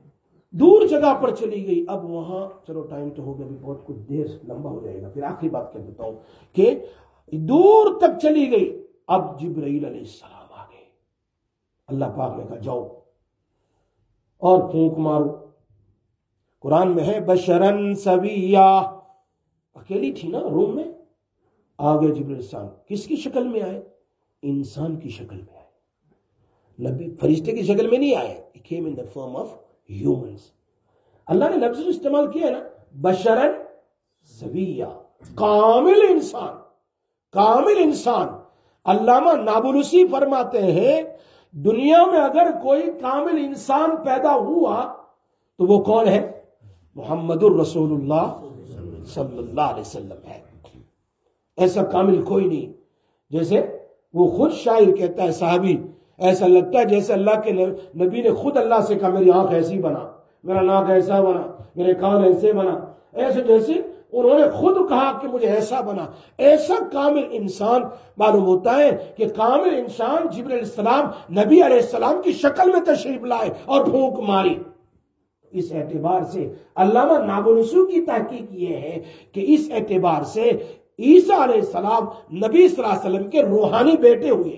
دور جگہ پر چلی گئی. اب وہاں چلو ٹائم تو ہو گیا, ابھی بہت کچھ دیر لمبا ہو جائے گا, پھر آخری بات کہہ دیتا ہوں کہ دور تک چلی گئی. اب جبرائیل علیہ السلام آ گئے. اللہ پاک نے کہا جاؤ اور پھونک مارو. قرآن میں ہے بشرن سویا, اکیلی تھی نا روم میں, آگے جبرائیل السلام کس کی شکل میں آئے؟ انسان کی شکل میں آئے. نبی فرشتے کی شکل میں نہیں آئے. He came in the form of humans. اللہ نے لفظ استعمال کیا ہے نا, بشرن سویا, کامل انسان, کامل انسان. علامہ نابلسی فرماتے ہیں دنیا میں اگر کوئی کامل انسان پیدا ہوا تو وہ کون ہے؟ محمد الرسول اللہ صلی اللہ علیہ وسلم ہے. ایسا کامل کوئی نہیں. جیسے وہ خود شاعر کہتا ہے, صحابی, ایسا لگتا ہے جیسے اللہ کے نبی نے خود اللہ سے کہا میری آنکھ ایسی بنا, میرا ناک ایسا بنا, میرے کان ایسے بنا, ایسے جیسے انہوں نے خود کہا کہ مجھے ایسا بنا. ایسا کامل انسان معلوم ہوتا ہے کہ کامل انسان جبرائیل علیہ السلام نبی علیہ السلام کی شکل میں تشریف لائے اور پھونک ماری. اس اعتبار سے علامہ نابلسی کی تحقیق یہ ہے کہ اس اعتبار سے عیسیٰ علیہ السلام نبی صلی اللہ علیہ وسلم کے روحانی بیٹے ہوئے.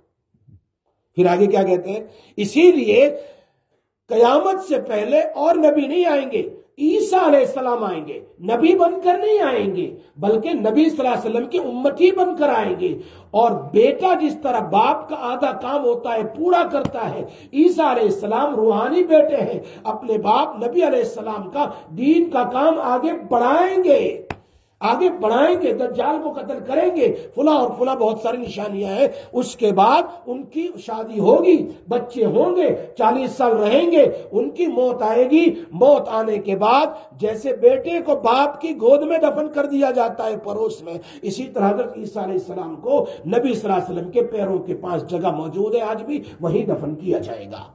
پھر آگے کیا کہتے ہیں؟ اسی لیے قیامت سے پہلے اور نبی نہیں آئیں گے, عیسیٰ علیہ السلام آئیں گے. نبی بن کر نہیں آئیں گے بلکہ نبی صلی اللہ علیہ وسلم کی امتی بن کر آئیں گے. اور بیٹا جس طرح باپ کا آدھا کام ہوتا ہے پورا کرتا ہے, عیسیٰ علیہ السلام روحانی بیٹے ہیں, اپنے باپ نبی علیہ السلام کا دین کا کام آگے بڑھائیں گے, آگے بڑھائیں گے. دجال کو قتل کریں گے, فلاں اور فلاں بہت ساری نشانیاں ہیں. اس کے بعد ان کی شادی ہوگی, بچے ہوں گے, چالیس سال رہیں گے, ان کی موت آئے گی. موت آنے کے بعد جیسے بیٹے کو باپ کی گود میں دفن کر دیا جاتا ہے پڑوس میں, اسی طرح حضرت عیسیٰ علیہ السلام کو نبی صلی اللہ علیہ وسلم کے پیروں کے پاس جگہ موجود ہے, آج بھی وہیں دفن کیا جائے گا.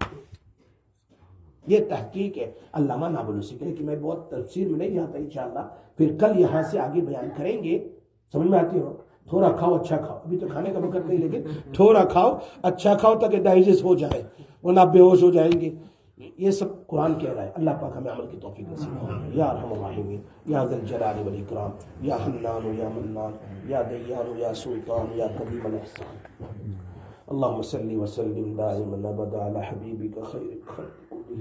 یہ تحقیق ہے علامہ نابلسی کے, کہ میں بہت تفسیر میں نہیں جاتا, انشاءاللہ پھر کل یہاں سے آگے بیان کریں گے. سمجھ میں آتی ہو؟ تھوڑا کھاؤ اچھا کھاؤ, ابھی تو کھانے کا وقت نہیں, لیکن تھوڑا کھاؤ اچھا کھاؤ تاکہ ڈائجسٹ ہو جائے, ورنہ آپ بے ہوش ہو جائیں گے. یہ سب قرآن کہہ رہا ہے. اللہ پاک ہمیں عمل کی توفیق نصیب فرمائے. یا ارحم الراحمین, یا ذی الجلال والاکرام, یا حنان یا منان, یا دیان یا سلطان, یا قدیم الاحسان. اللہم صلی وسلم دائما ابدا علی حبیبک خیر الخلق.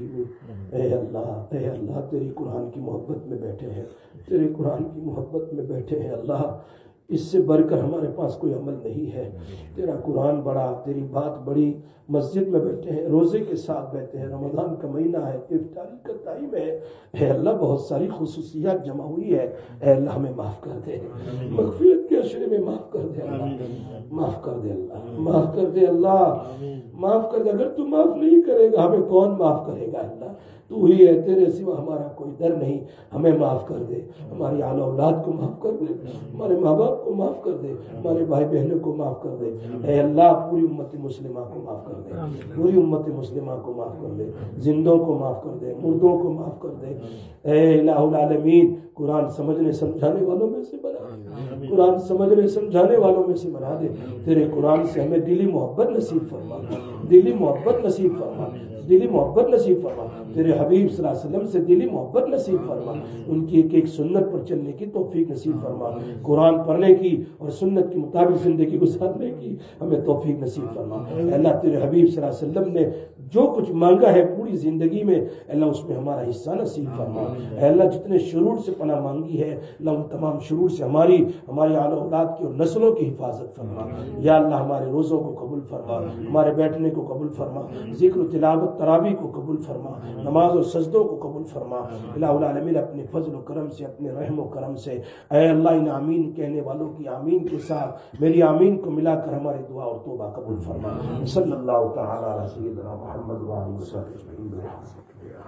اے اللہ, اے اللہ, تیری قرآن کی محبت میں بیٹھے ہیں, تیرے قرآن کی محبت میں بیٹھے ہیں. اللہ اس سے بڑھ کر ہمارے پاس کوئی عمل نہیں ہے. تیرا قرآن بڑا, تیری بات بڑی. مسجد میں بیٹھے ہیں, روزے کے ساتھ بیٹھے ہیں, رمضان کا مہینہ ہے, افطاری کا ٹائم ہے. اے اللہ بہت ساری خصوصیات جمع ہوئی ہے. اے اللہ ہمیں معاف کر دے, مغفرت کے عشرے میں معاف کر دے. اللہ معاف کر دے, اللہ معاف کر دے, اللہ معاف کر دے. اگر تو معاف نہیں کرے گا ہمیں کون معاف کرے گا؟ اللہ تو ہی ہے, تیرے سوا ہمارا کوئی در نہیں. ہمیں معاف کر دے, ہماری آل اولاد کو معاف کر دے, ہمارے ماں باپ کو معاف کر دے, ہمارے بھائی بہنوں کو معاف کر دے. اے اللہ پوری امت مسلمہ کو معاف کر دے, پوری امت مسلمہ کو معاف کر دے, زندوں کو معاف کر دے, مردوں کو معاف کر دے. اے الہ العالمین, قرآن سمجھنے سمجھانے والوں میں سے بنا, قرآن سمجھنے سمجھانے والوں میں سے بنا دے. تیرے قرآن سے ہمیں دلی محبت نصیب فرما, دلی محبت نصیب فرما, دلی محبت نصیب فرما. تیرے حبیب صلی اللہ علیہ وسلم سے دلی محبت نصیب فرما, ان کی ایک ایک سنت پر چلنے کی توفیق نصیب فرما, قرآن پڑھنے کی اور سنت کے مطابق زندگی گزارنے کی ہمیں توفیق نصیب فرما. اے اللہ تیرے حبیب صلی اللہ علیہ وسلم نے جو کچھ مانگا ہے پوری زندگی میں, اللہ اس میں ہمارا حصہ نصیب فرما. اے اللہ جتنے شرور سے پناہ مانگی ہے, اللہ ان تمام شرور سے ہماری, ہماری آل اولاد کی اور نسلوں کی حفاظت فرما. یا اللہ ہمارے روزوں کو قبول فرما, ہمارے بیٹھنے کو قبول فرما, ذکر و تلاوت تراویح کو قبول فرما, نماز اور سجدوں کو قبول فرما. الہ العالمین اپنے فضل و کرم سے, اپنے رحم و کرم سے, اے اللہ ان آمین کہنے والوں کی آمین کے ساتھ میری آمین کو ملا کر ہماری دعا اور توبہ قبول فرما. صلی اللہ تعالی علی سیدنا محمد و آلہ وصحبہ اجمعین.